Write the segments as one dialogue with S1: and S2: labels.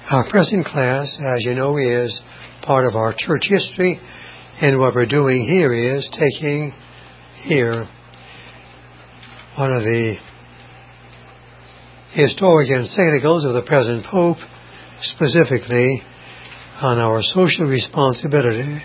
S1: Our present class, as you know, is part of our church history, and what we're doing here is taking here one of the historic encyclicals of the present Pope, specifically on our social responsibility.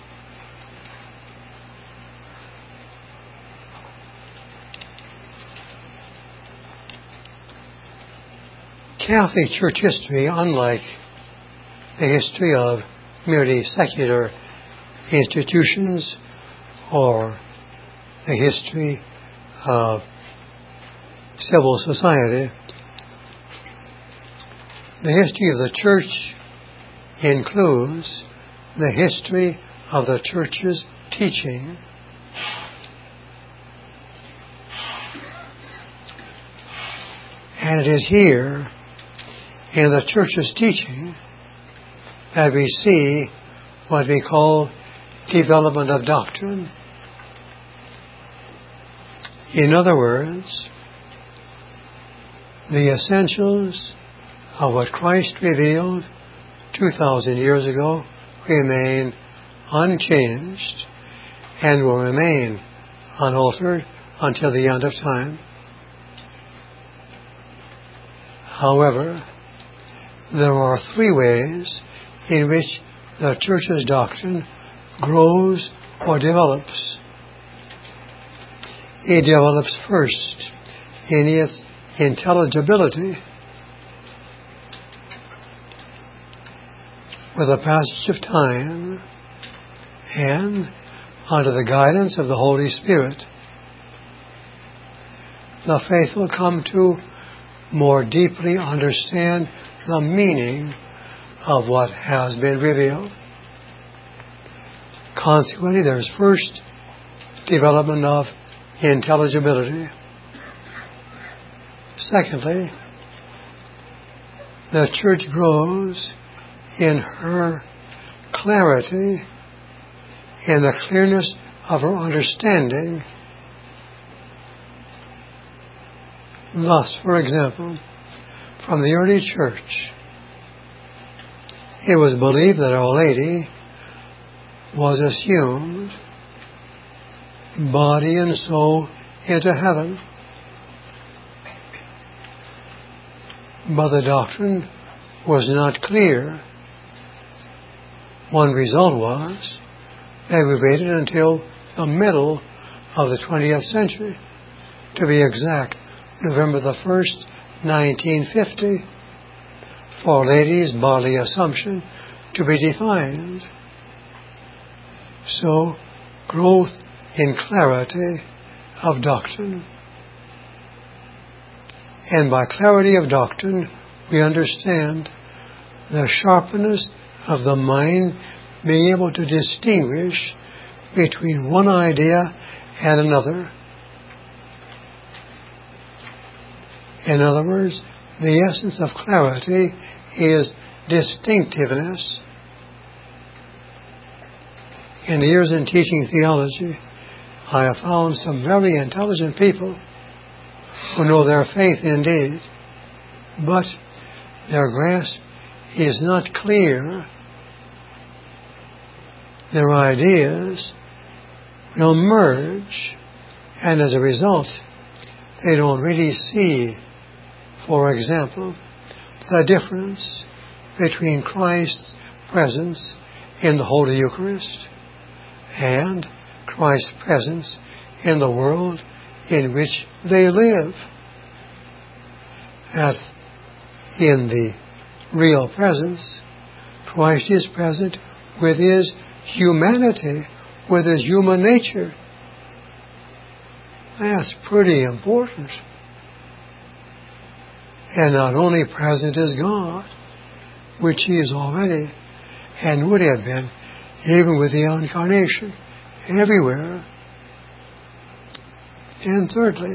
S1: Catholic Church history, unlike the history of merely secular institutions or the history of civil society, the history of the Church includes the history of the Church's teaching. And it is here in the Church's teaching that we see what we call development of doctrine. In other words, the essentials of what Christ revealed 2,000 years ago remain unchanged and will remain unaltered until the end of time. However, there are three ways in which the Church's doctrine grows or develops. It develops first in its intelligibility. With the passage of time and under the guidance of the Holy Spirit, the faithful come to more deeply understand the meaning of what has been revealed. Consequently, there's first development of intelligibility. Secondly, the Church grows in her clarity, in the clearness of her understanding. Thus, for example, from the early Church, it was believed that Our Lady was assumed, body and soul, into heaven. But the doctrine was not clear. One result was that we waited until the middle of the 20th century, to be exact, November the 1st, 1950, for Our Lady's bodily assumption to be defined. So, growth in clarity of doctrine. And by clarity of doctrine, we understand the sharpness of the mind being able to distinguish between one idea and another. In other words, the essence of clarity is distinctiveness. In the years in teaching theology, I have found some very intelligent people who know their faith indeed, but their grasp is not clear. Their ideas will merge, and as a result, they don't really see, for example, the difference between Christ's presence in the Holy Eucharist and Christ's presence in the world in which they live. As in the real presence, Christ is present with His humanity, with His human nature. That's pretty important. And not only present as God, which He is already, and would have been, even with the Incarnation, everywhere. And thirdly,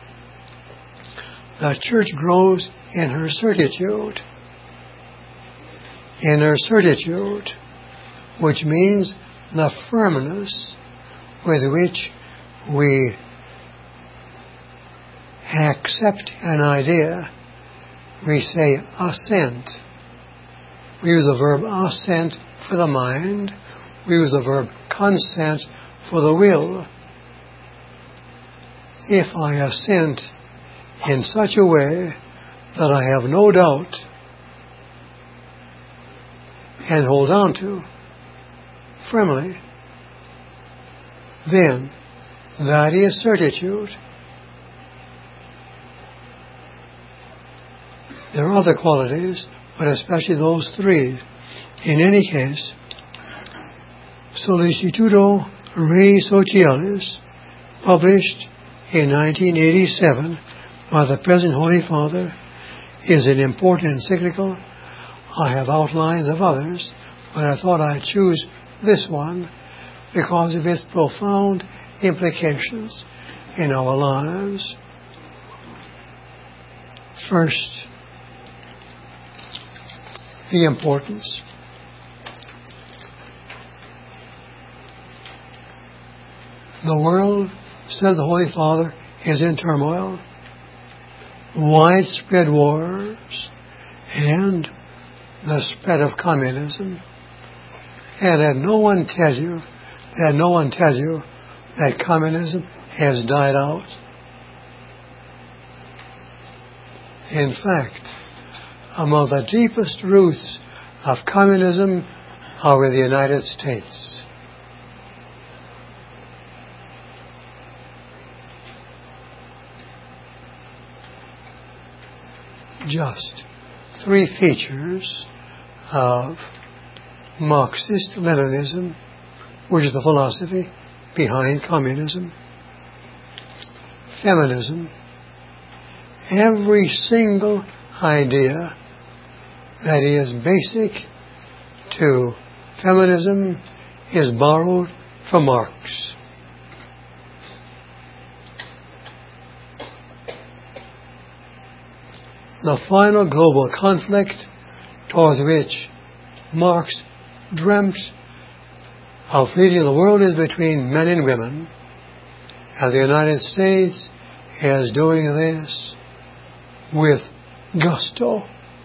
S1: the Church grows in her certitude. In her certitude, which means the firmness with which we accept an idea. We say assent. We use the verb assent for the mind. We use the verb consent for the will. If I assent in such a way that I have no doubt and hold on to firmly, then that is certitude. There are other qualities, but especially those three. In any case, Solicitudo Rei Socialis, published in 1987 by the present Holy Father, is an important encyclical. I have outlines of others, but I thought I'd choose this one because of its profound implications in our lives. First, the importance. The world, said the Holy Father, is in turmoil. Widespread wars and the spread of communism. And that no one tells you that communism has died out. In fact, among the deepest roots of communism are in the United States. Just three features of Marxist-Leninism, which is the philosophy behind communism. Feminism. Every single idea that is basic to feminism is borrowed from Marx. The final global conflict towards which Marx dreamt of leading the world is between men and women, and the United States is doing this with gusto.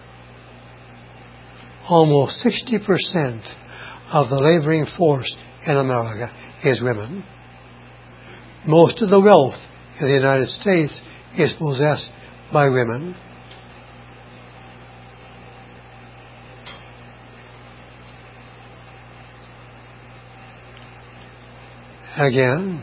S1: Almost 60% of the laboring force in America is women. Most of the wealth in the United States is possessed by women. Again,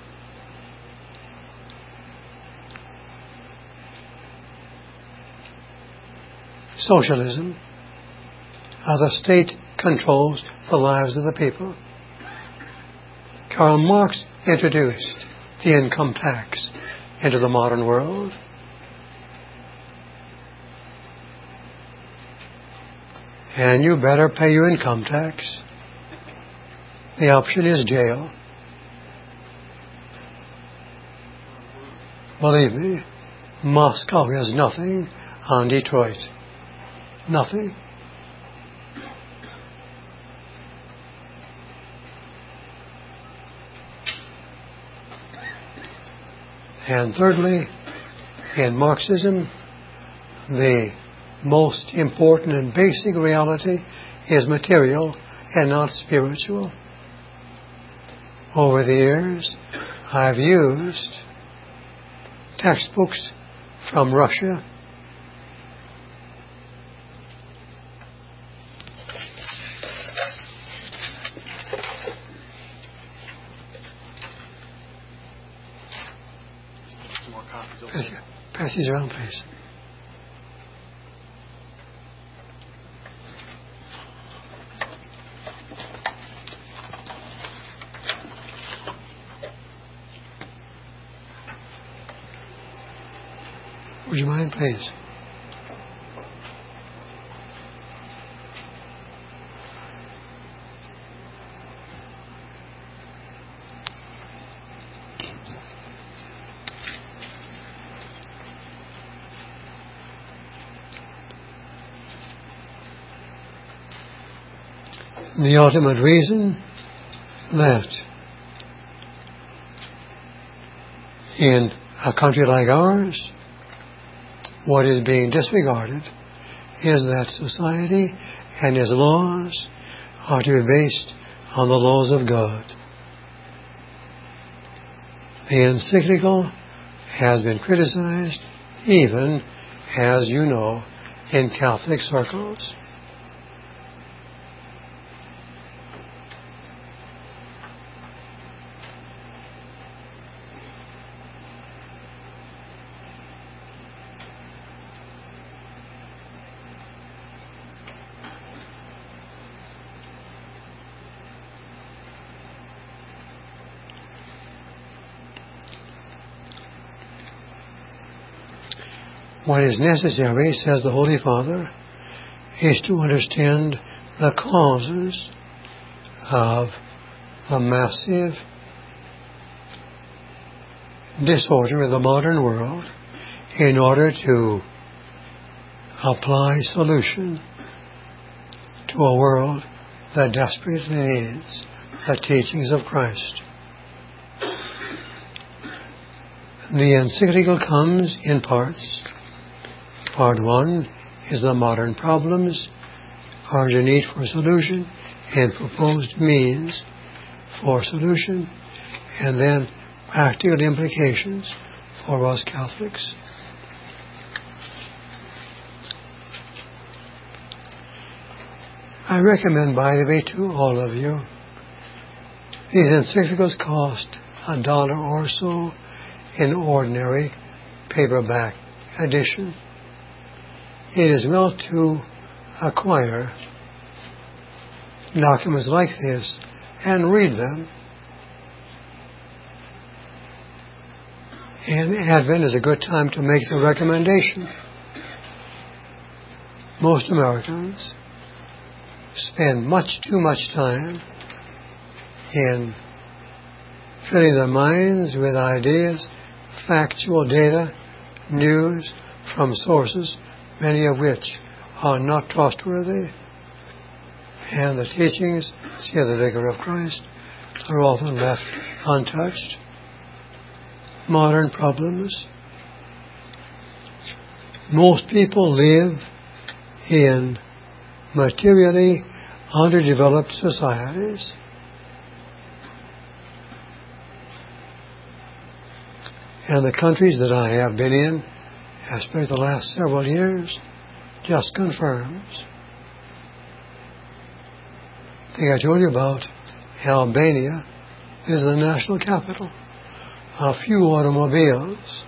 S1: socialism, how the state controls the lives of the people. Karl Marx introduced the income tax into the modern world. And you better pay your income tax. The option is jail. Believe me, Moscow has nothing on Detroit. Nothing. And thirdly, in Marxism, the most important and basic reality is material and not spiritual. Over the years, I've used textbooks from Russia,
S2: Some more copies over there.
S1: Pass these around, please. Would you mind, please? The ultimate reason that in a country like ours, what is being disregarded is that society and its laws are to be based on the laws of God. The encyclical has been criticized, even, as you know, in Catholic circles. What is necessary, says the Holy Father, is to understand the causes of the massive disorder of the modern world in order to apply solution to a world that desperately needs the teachings of Christ. The encyclical comes in parts. Part 1 is the modern problems, urgent need for solution, and proposed means for solution, and then practical implications for us Catholics. I recommend, by the way, to all of you, these encyclicals cost $1 or so in ordinary paperback edition. It is well to acquire documents like this and read them. And Advent is a good time to make the recommendation. Most Americans spend too much time in filling their minds with ideas, factual data, news from sources, many of which are not trustworthy, and the teachings, said the Vicar of Christ, are often left untouched. Modern problems. Most people live in materially underdeveloped societies. And the countries that I have been in, especially the last several years, just confirms. I think I told you about Albania is the national capital. A few automobiles,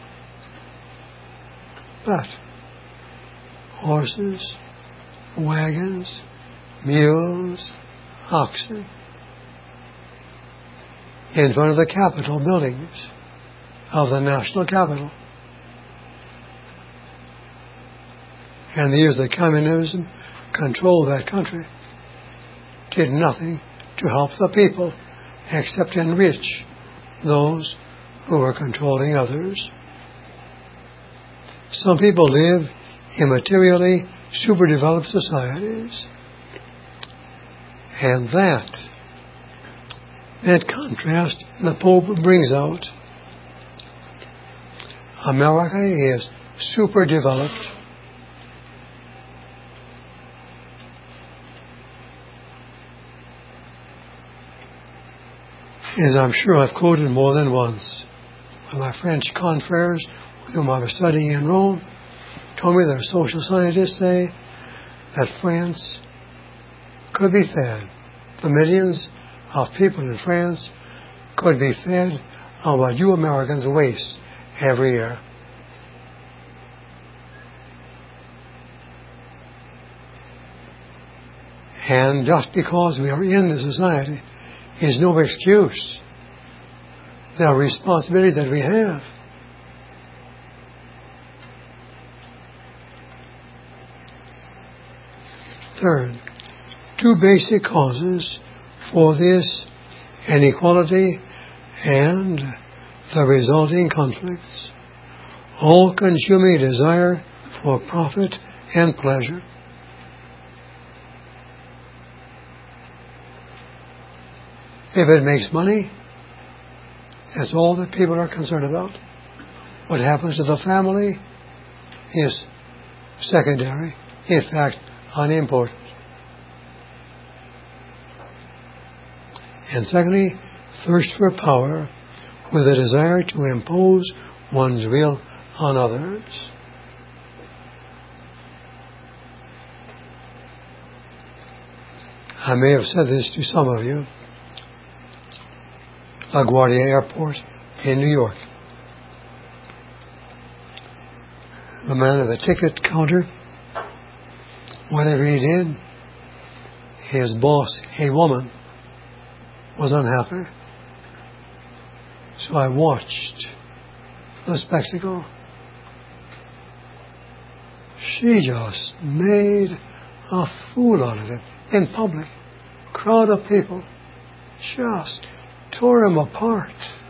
S1: but horses, wagons, mules, oxen in front of the Capitol buildings of the national capital. And the years that communism controlled that country did nothing to help the people except enrich those who were controlling others. Some people live in materially superdeveloped societies, and that contrast the Pope brings out. America is superdeveloped. As I'm sure I've quoted more than once, when my French confrères with whom I was studying in Rome told me their social scientists say that France could be fed. The millions of people in France could be fed on what you Americans waste every year. And just because we are in the society is no excuse. The responsibility that we have. Third, two basic causes for this inequality and the resulting conflicts. All-consuming desire for profit and pleasure. If it makes money, that's all that people are concerned about. What happens to the family is secondary. in fact unimportant. And secondly, thirst for power with a desire to impose one's will on others. I may have said this to some of you. LaGuardia Airport in New York. The man at the ticket counter, whatever he did, his boss, a woman, was unhappy. So I watched the spectacle. She just made a fool out of him in public. Crowd of people just tore him apart.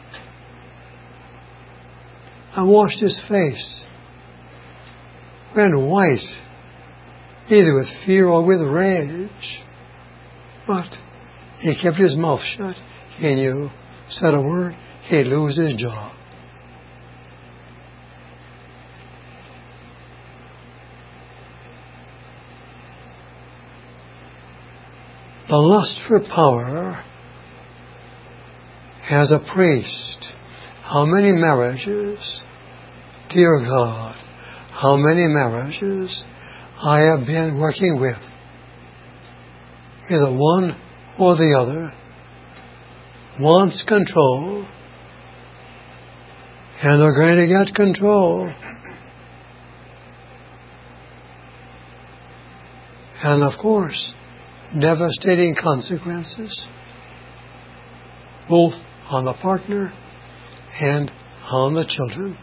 S1: I watched his face. Went white, either with fear or with rage. But he kept his mouth shut. He knew, said a word, he'd lose his job. The lust for power as a priest. How many marriages, dear God, how many marriages I have been working with. Either one or the other wants control, and they're going to get control. And of course, devastating consequences, both on the partner and on the children.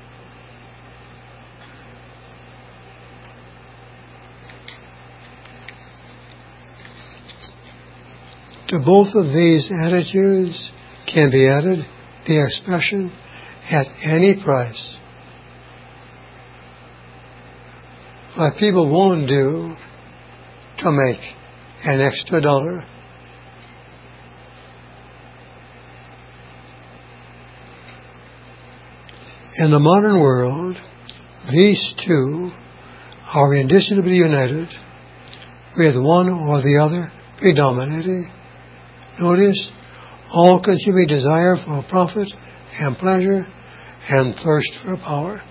S1: To both of these attitudes can be added the expression, at any price. What people won't do to make an extra dollar. In the modern world, these two are indissolubly united, with one or the other predominating. Notice, all-consuming desire for profit and pleasure and thirst for power.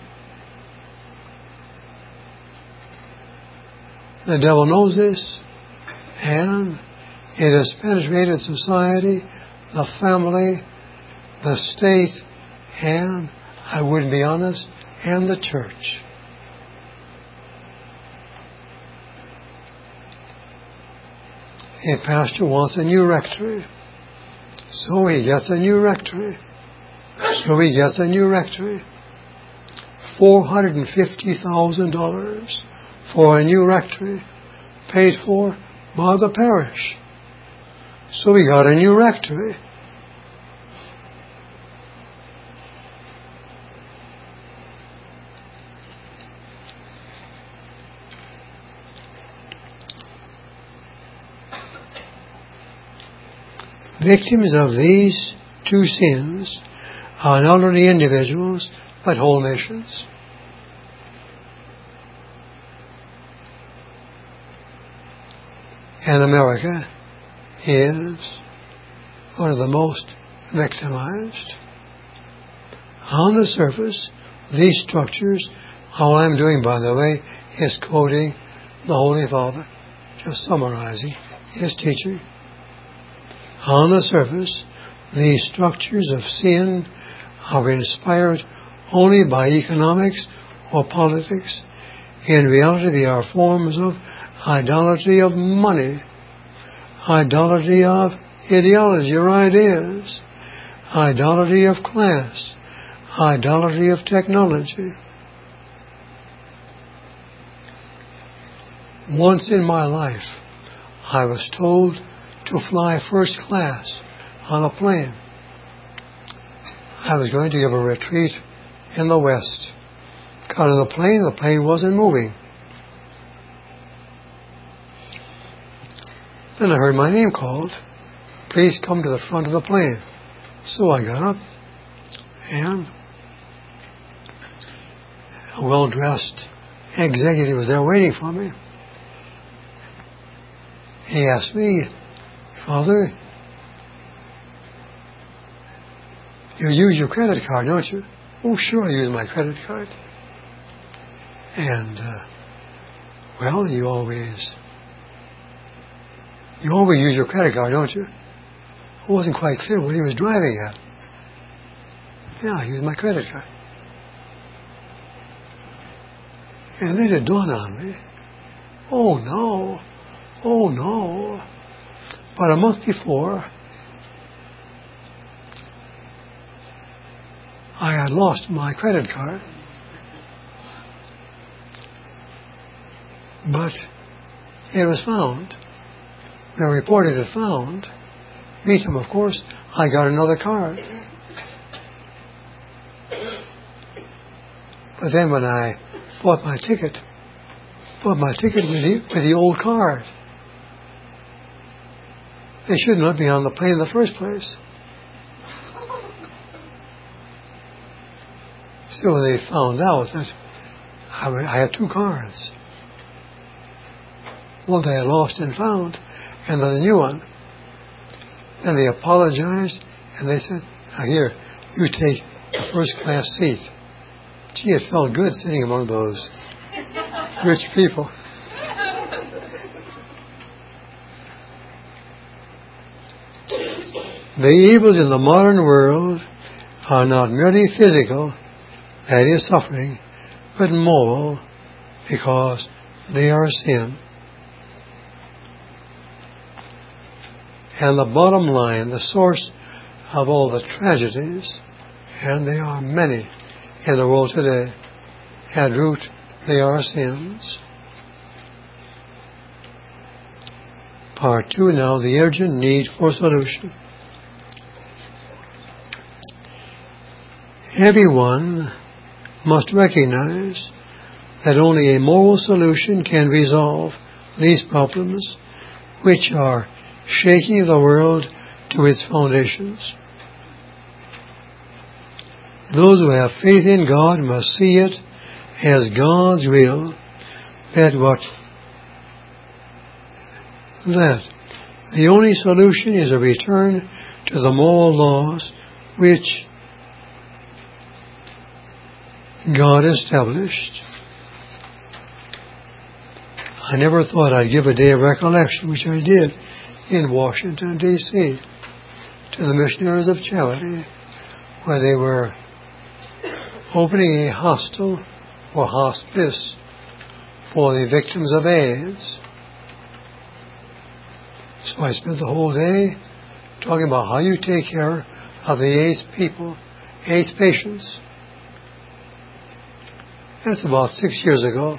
S1: The devil knows this, and it has penetrated society, the family, the state, and, I wouldn't be honest, and the church. A pastor wants a new rectory, so he gets a new rectory. $450,000 for a new rectory, paid for by the parish. So he got a new rectory. Victims of these two sins are not only individuals, but whole nations. And America is one of the most victimized. On the surface, these structures, all I'm doing, by the way, is quoting the Holy Father, just summarizing his teaching. On the surface, these structures of sin are inspired only by economics or politics. In reality, they are forms of idolatry of money, idolatry of ideology or ideas, idolatry of class, idolatry of technology. Once in my life, I was told to fly first class on a plane. I was going to give a retreat in the West. Got on the plane wasn't moving. Then I heard my name called. Please come to the front of the plane. So I got up, and a well-dressed executive was there waiting for me. he asked me, Father, you use your credit card, don't you? Oh, sure, I use my credit card. And, well, you always use your credit card, don't you? It wasn't quite clear what he was driving at. Yeah, I use my credit card. And then it dawned on me, oh no. But a month before, I had lost my credit card. But it was found. When I reported it found, meet him, of course, I got another card. But then when I bought my ticket with the old card. They shouldn't let me on the plane in the first place. So they found out that I had two cards. One they had lost and found, and then the new one. Then they apologized, and they said, now here, you take the first class seat. Gee, it felt good sitting among those rich people. The evils in the modern world are not merely physical, that is suffering, but moral, because they are sin. And the bottom line, the source of all the tragedies, and they are many in the world today, at root, they are sins. Part 2 now, the urgent need for solution. Everyone must recognize that only a moral solution can resolve these problems, which are shaking the world to its foundations. Those who have faith in God must see it as God's will that the only solution is a return to the moral laws which God established. I never thought I'd give a day of recollection, which I did in Washington, D.C., to the Missionaries of Charity, where they were opening a hostel or hospice for the victims of AIDS. So I spent the whole day talking about how you take care of the AIDS people, AIDS patients. That's about 6 years ago.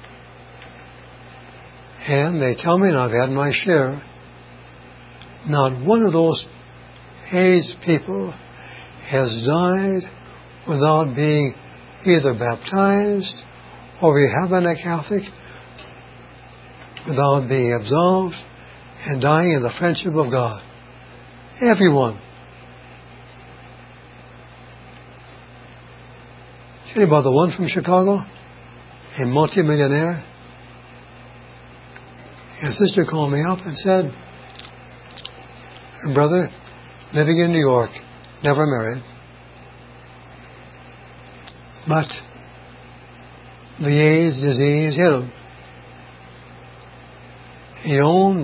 S1: And they tell me, and I've had my share, not one of those AIDS people has died without being either baptized or becoming a Catholic, without being absolved and dying in the friendship of God. Everyone. Tell you about the one from Chicago, a multi-millionaire. His sister called me up and said, her brother, living in New York, never married, but the AIDS disease hit him. He owned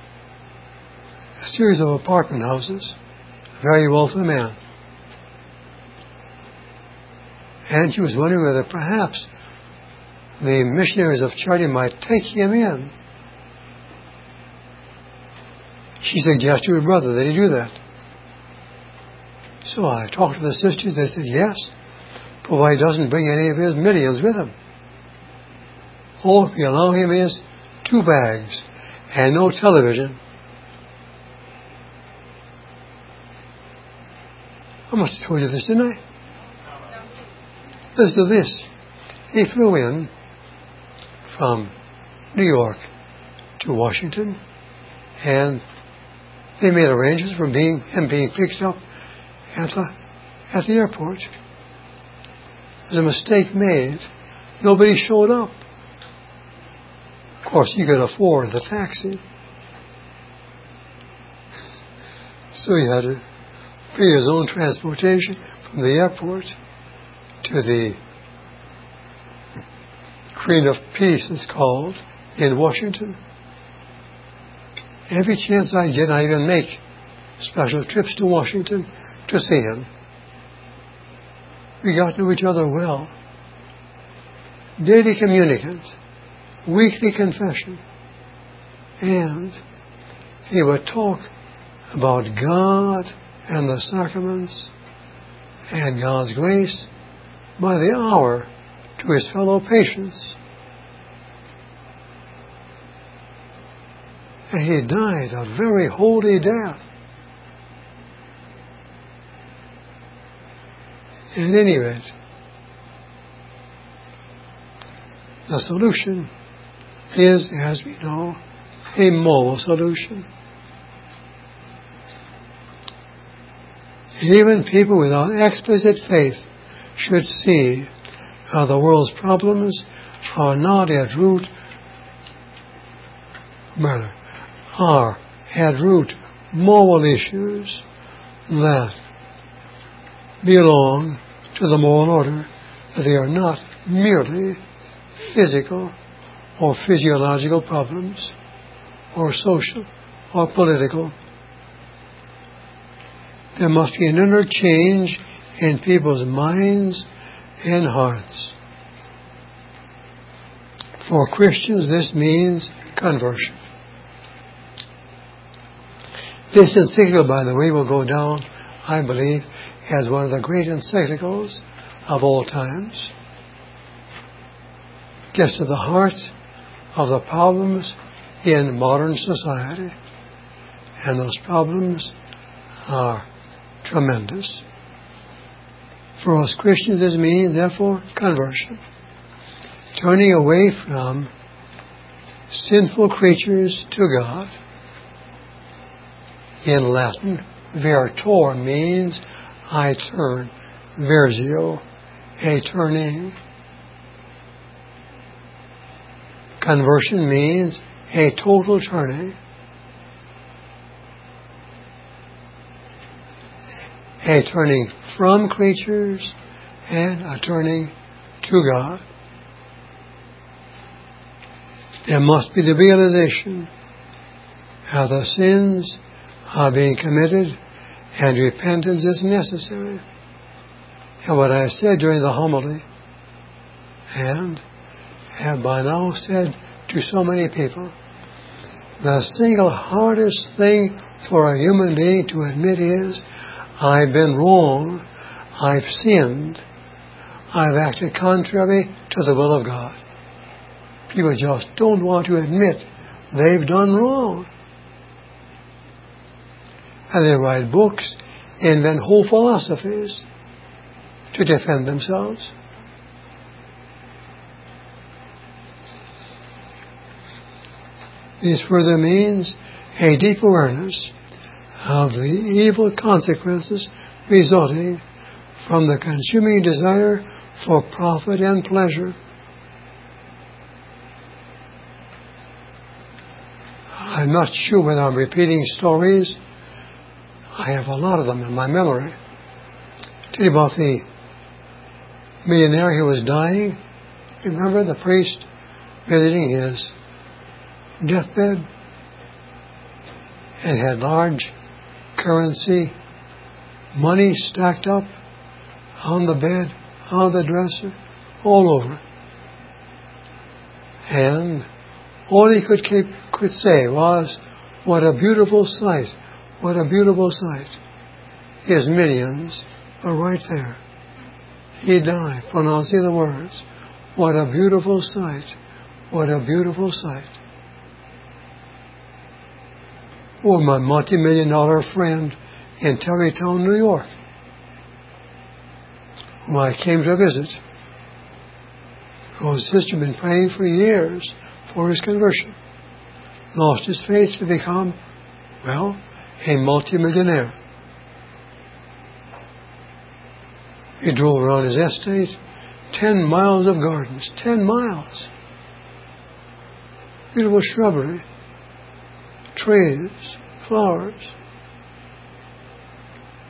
S1: a series of apartment houses, a very wealthy man. And she was wondering whether perhaps the Missionaries of Charity might take him in. She suggested to her brother that he do that. So I talked to the sisters. They said, yes, provided he doesn't bring any of his millions with him. All we allow him is 2 bags and no television. I must have told you this, didn't I? Listen to this. He flew in from New York to Washington, and they made arrangements for him being picked up at the airport. There was a mistake made. Nobody showed up. Of course, he could afford the taxi. So he had to pay his own transportation from the airport to the Queen of Peace, it's called, in Washington. Every chance I get, I even make special trips to Washington to see him. We got to know each other well. Daily communicant, weekly confession. And he would talk about God and the sacraments and God's grace by the hour to his fellow patients. And he died a very holy death. In any event, the solution is, as we know, a moral solution. Even people without explicit faith should see how the world's problems are not at root, are at root moral issues that belong to the moral order, that they are not merely physical or physiological problems or social or political. There must be an inner change in people's minds and hearts. For Christians, this means conversion. This encyclical, by the way, will go down, I believe, as one of the great encyclicals of all times. Gets to the heart of the problems in modern society. And those problems are tremendous. For us Christians, this means, therefore, conversion. Turning away from sinful creatures to God. In Latin, vertor means I turn. Versio, a turning. Conversion means a total turning. A turning from creatures and a turning to God. There must be the realization how the sins are being committed and repentance is necessary. And what I said during the homily, and have by now said to so many people, the single hardest thing for a human being to admit is, I've been wrong, I've sinned, I've acted contrary to the will of God. People just don't want to admit they've done wrong. And they write books, invent whole philosophies to defend themselves. This further means a deep awareness of the evil consequences resulting from the consuming desire for profit and pleasure. I'm not sure whether I'm repeating stories. I have a lot of them in my memory. Tell you about the millionaire who was dying. Remember the priest visiting his deathbed and had large currency, money stacked up on the bed, on the dresser, all over. And all he could say was, what a beautiful sight, what a beautiful sight. His millions are right there. He died pronouncing the words, what a beautiful sight, what a beautiful sight. Or my multi-million-dollar friend in Tarrytown, New York, whom I came to visit. His sister had been praying for years for his conversion. Lost his faith to become, well, a multi-millionaire. He drove around his estate, 10 miles of gardens, 10 miles. Beautiful shrubbery, trees, flowers.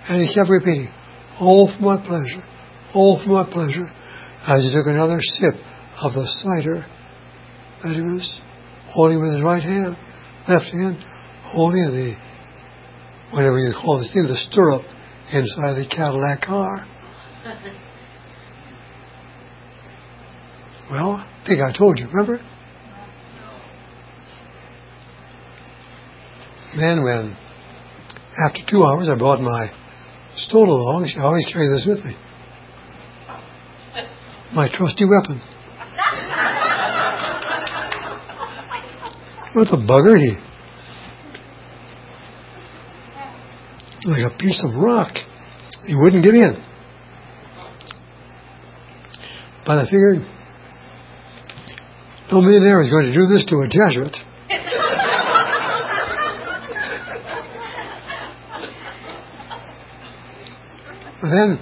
S1: And he kept repeating, all for my pleasure, all for my pleasure, as he took another sip of the cider that he was holding with his right hand, left hand, holding the, whatever you call this thing, the stirrup inside the Cadillac car. Well, I think I told you, remember? Then when, after 2 hours, I brought my stole along, I always carry this with me. My trusty weapon. What a bugger he. Like a piece of rock. He wouldn't give in. But I figured, no millionaire is going to do this to a Jesuit. But then,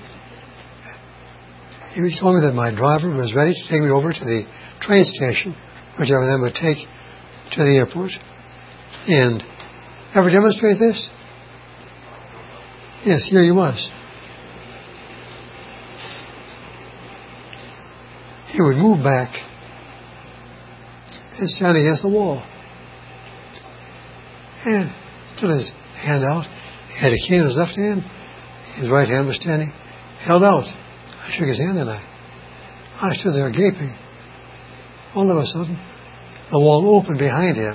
S1: he told me that my driver was ready to take me over to the train station, which I then would take to the airport. And ever demonstrate this? Yes, here he was. He would move back and stand against the wall. And put his hand out. He had a cane in his left hand. His right hand was standing, held out. I shook his hand and I stood there gaping. All of a sudden, the wall opened behind him.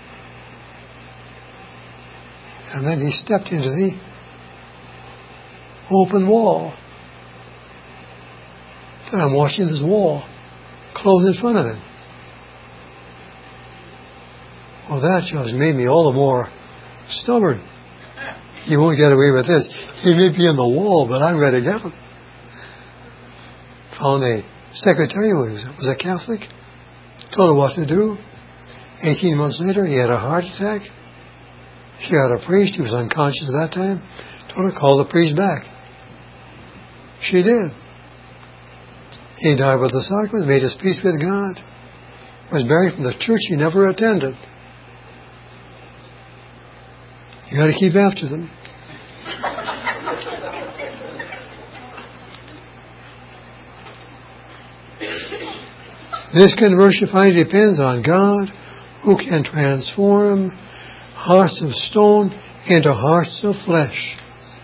S1: And then he stepped into the open wall. Then I'm watching this wall close in front of him. Well, that just made me all the more stubborn. He won't get away with this. He may be in the wall, but I'm going to get him. Found a secretary who was a Catholic. Told her what to do. 18 months later, he had a heart attack. She had a priest. He was unconscious at that time. Told her, call the priest back. She did. He died with the sacrament, made his peace with God. Was buried from the church he never attended. You got to keep after them. This conversion finally depends on God, who can transform hearts of stone into hearts of flesh.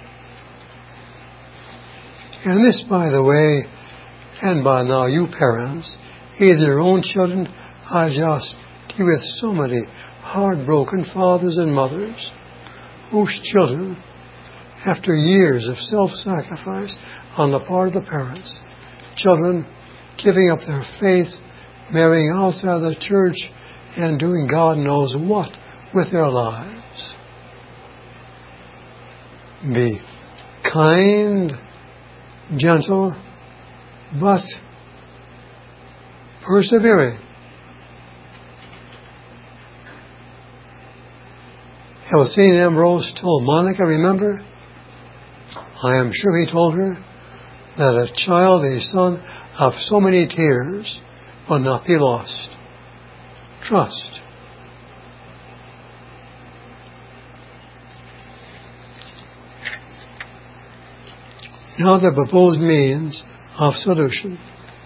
S1: And this, by the way, and by now you parents, either your own children, I just deal with so many heartbroken fathers and mothers whose children, after years of self-sacrifice on the part of the parents, children giving up their faith, marrying outside the church, and doing God knows what with their lives. Be kind, gentle, but persevering. How St. Ambrose told Monica, remember? I am sure he told her that a child, a son of so many tears will not be lost. Trust. Now the proposed means of solution.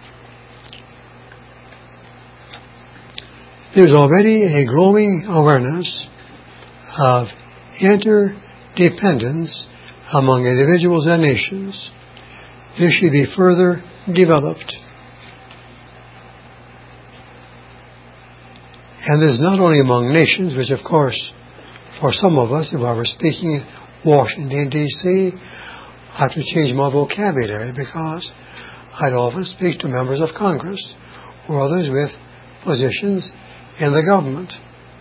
S1: There's already a growing awareness of interdependence among individuals and nations. This should be further developed. And this is not only among nations, which of course, for some of us, if I were speaking in Washington, D.C., I have to change my vocabulary because I'd often speak to members of Congress or others with positions in the government.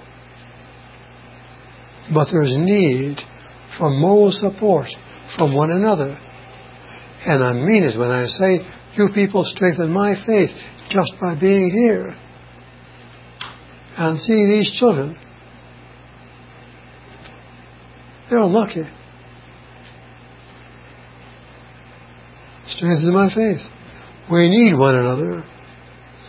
S1: But there's need for moral support from one another. And I mean it when I say, you people strengthen my faith just by being here and seeing these children. They're lucky. Strengthens my faith. We need one another.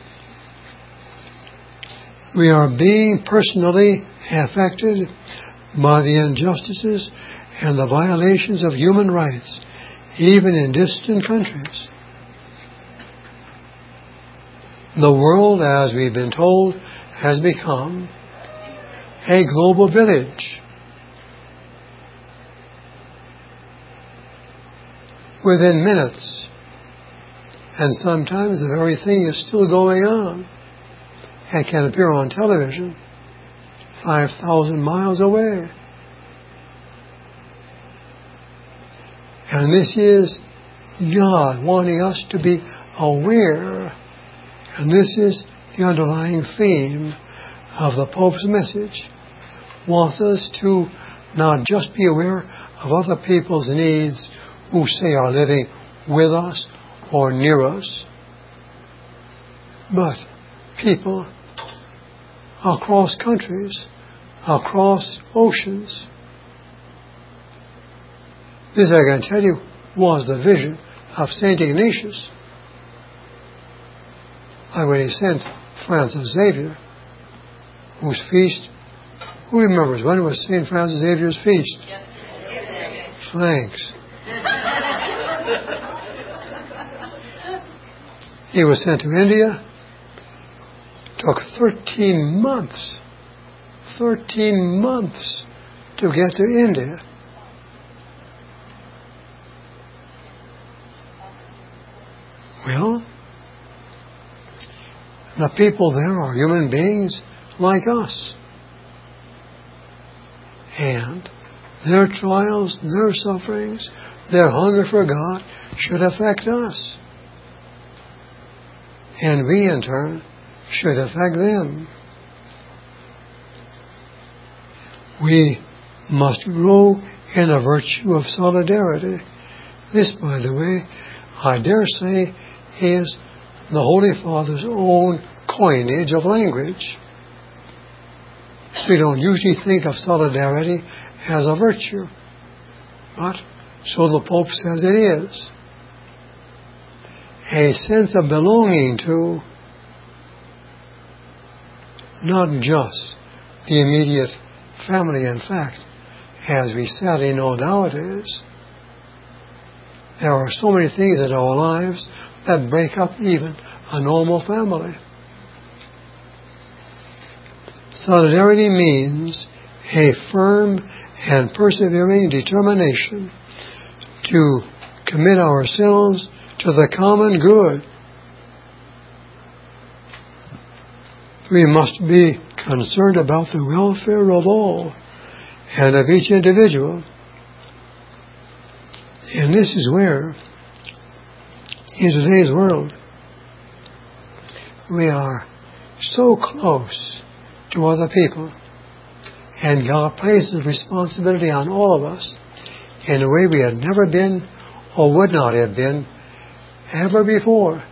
S1: We are being personally affected by the injustices and the violations of human rights, even in distant countries. The world, as we've been told, has become a global village. Within minutes, and sometimes the very thing is still going on and can appear on television 5,000 miles away. And this is God wanting us to be aware, and this is the underlying theme of the Pope's message. Wants us to not just be aware of other people's needs who say are living with us or near us, but people across countries, across oceans. This, I can tell you, was the vision of St. Ignatius when he sent Francis Xavier, whose feast, who remembers, when was St. Francis Xavier's feast? Thanks. He was sent to India. Took 13 months to get to India. Well, the people there are human beings like us. And their trials, their sufferings, their hunger for God should affect us. And we, in turn, should affect them. We must grow in a virtue of solidarity. This, by the way, I dare say, is the Holy Father's own coinage of language. We don't usually think of solidarity as a virtue, but so the Pope says it is. A sense of belonging to not just the immediate family. In fact, as we sadly know nowadays, there are so many things in our lives that break up even a normal family. Solidarity means a firm and persevering determination to commit ourselves to the common good. We must be concerned about the welfare of all and of each individual. And this is where, in today's world, we are so close to other people, and God places responsibility on all of us in a way we had never been or would not have been ever before.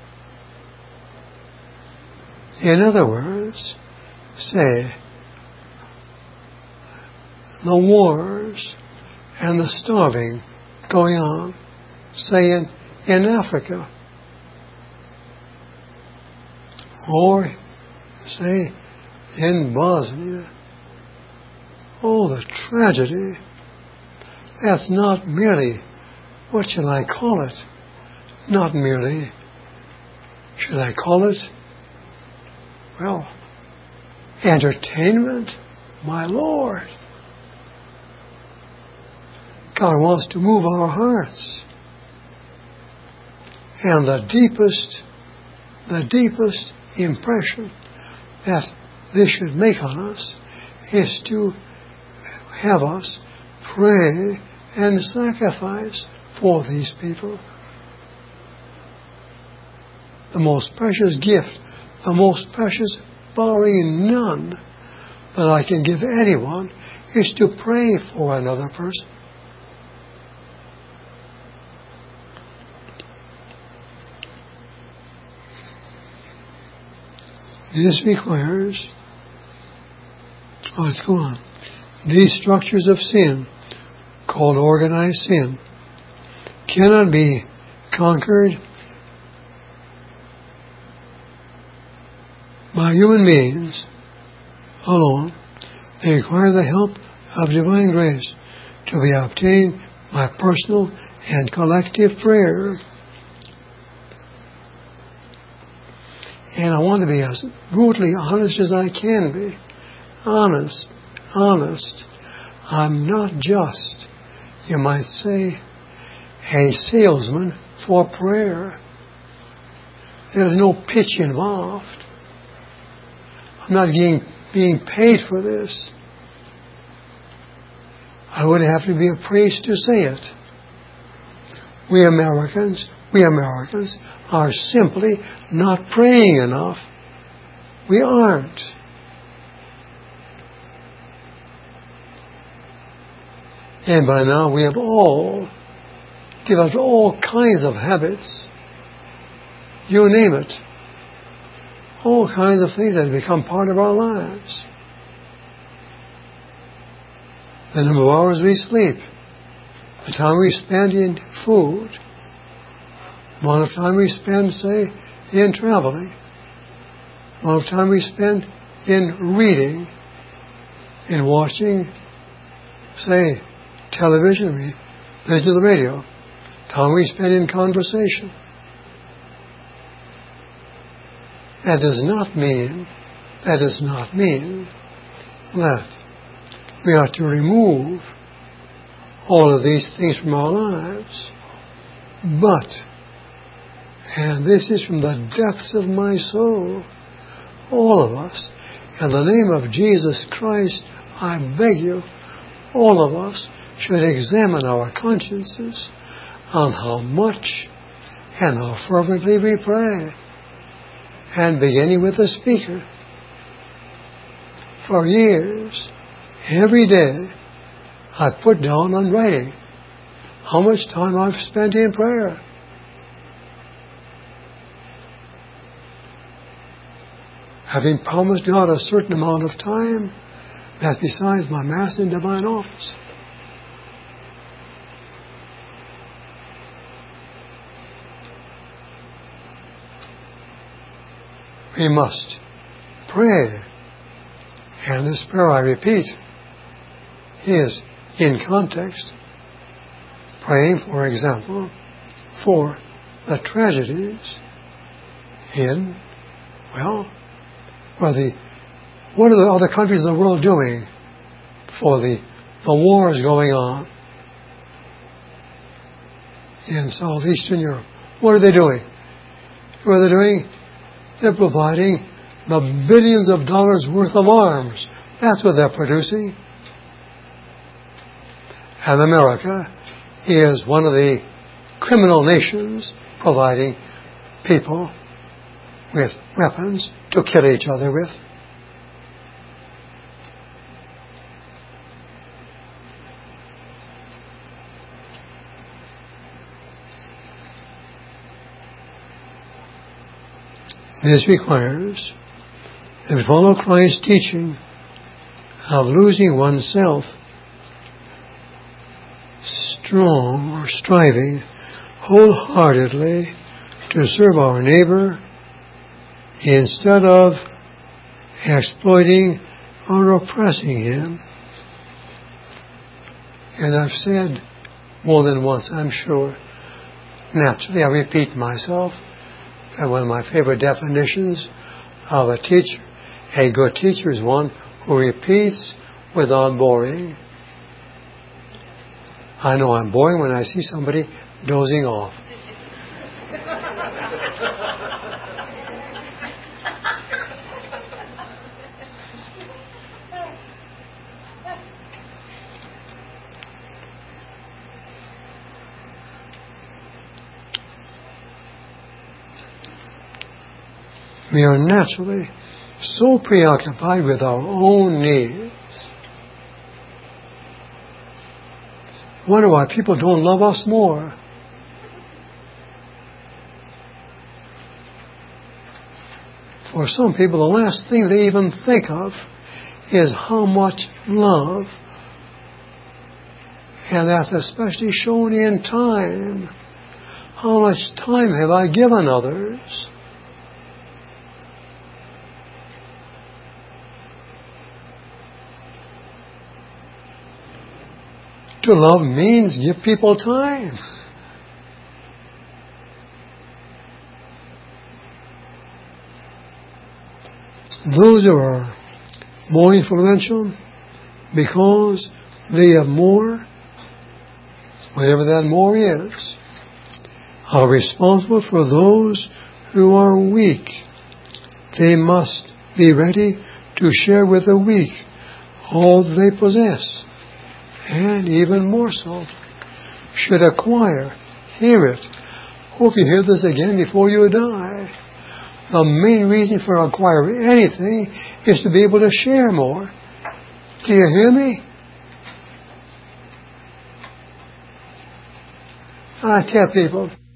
S1: In other words, say, the wars and the starving going on, say in Africa, or say in Bosnia. Oh, the tragedy. That's not merely, what shall I call it? Not merely, should I call it, well, entertainment? My Lord. God wants to move our hearts. And the deepest impression that this should make on us is to have us pray and sacrifice for these people. The most precious gift, the most precious, barring none, that I can give anyone is to pray for another person. This requires, let's go on, these structures of sin, called organized sin, cannot be conquered by human beings alone. They require the help of divine grace to be obtained by personal and collective prayer. And I want to be as brutally honest as I can be. Honest. I'm not just, you might say, a salesman for prayer. There's no pitch involved. I'm not being paid for this. I would have to be a priest to say it. We Americans are simply not praying enough. We aren't. And by now we have all developed all kinds of habits. You name it. All kinds of things that have become part of our lives. The number of hours we sleep, the time we spend in food, the amount of time we spend, say, in traveling, the amount of time we spend in reading, in watching, say, television, listen to the radio, time we spend in conversation. That does not mean that we are to remove all of these things from our lives. But, and this is from the depths of my soul, all of us, in the name of Jesus Christ, I beg you, all of us should examine our consciences on how much and how fervently we pray. And beginning with the speaker. For years, every day, I put down on writing how much time I've spent in prayer. Having promised God a certain amount of time, that besides my Mass in Divine Office. We must pray. And this prayer, I repeat, is in context. Praying, for example, for the tragedies in, what are the other countries in the world doing for the wars going on in southeastern Europe? What are they doing? What are they doing? They're providing the billions of dollars worth of arms. That's what they're producing. And America is one of the criminal nations providing people with weapons to kill each other with. This requires that we follow Christ's teaching of losing oneself, strong or striving wholeheartedly to serve our neighbor instead of exploiting or oppressing him. As I've said more than once, I'm sure, naturally I repeat myself. And one of my favorite definitions of a teacher, a good teacher, is one who repeats without boring. I know I'm boring when I see somebody dozing off. We are naturally so preoccupied with our own needs. I wonder why people don't love us more. For some people, the last thing they even think of is how much love, and that's especially shown in time. How much time have I given others? To love means give people time. Those who are more influential because they have more, whatever that more is, are responsible for those who are weak. They must be ready to share with the weak all they possess, and even more so, should acquire, hear it. Hope you hear this again before you die. The main reason for acquiring anything is to be able to share more. Do you hear me? I tell people,